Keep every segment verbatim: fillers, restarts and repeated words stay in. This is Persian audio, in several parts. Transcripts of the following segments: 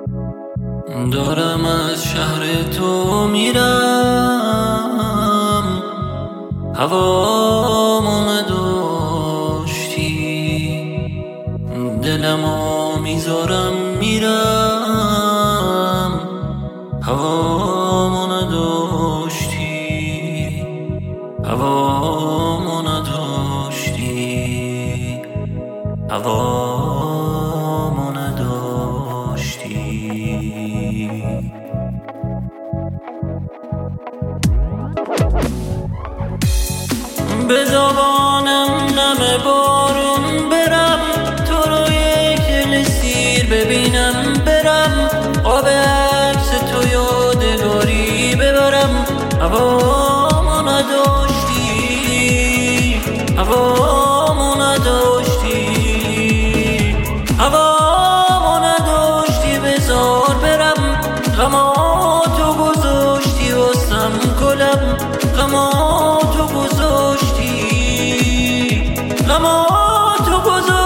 دارم از شهر تو میرم، هوامو نداشتی، دلمو میذارم میرم، هوامو نداشتی، هوامو نداشتی، هوامو نداشتی. به زبانم نم بارون برم، تو رو یک سیر ببینم برم، آب عکس تو یادگاری ببرم. هوامو نداشتی، هوامو نداشتی، هوامو نداشتی، بذار برم. غماتو گذاشتی واسم گلم، غماتو گذاشتی، غماتو گذاشتی.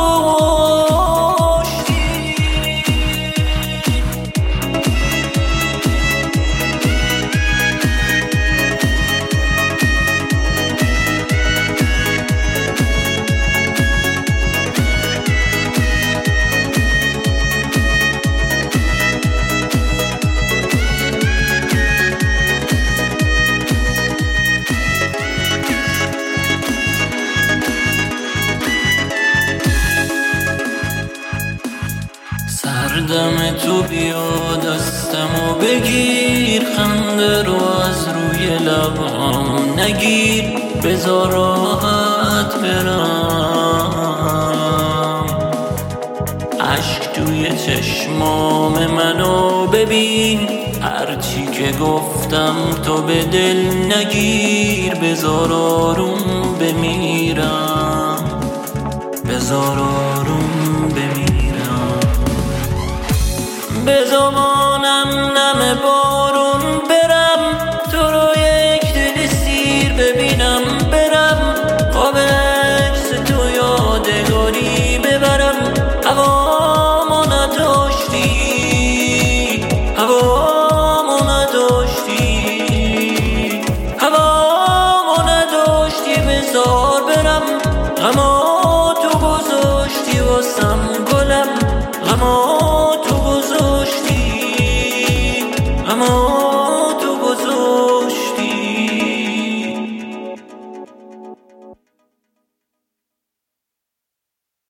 سردم تو بیا دستمو بگیر، خنده رو از روی لبام نگیر، بذار راحت برم. عشق توی چشمام منو ببین، هرچی که گفتم تو به دل نگیر، بذار آروم بمیرم، بذار آروم بمیرم. به زمان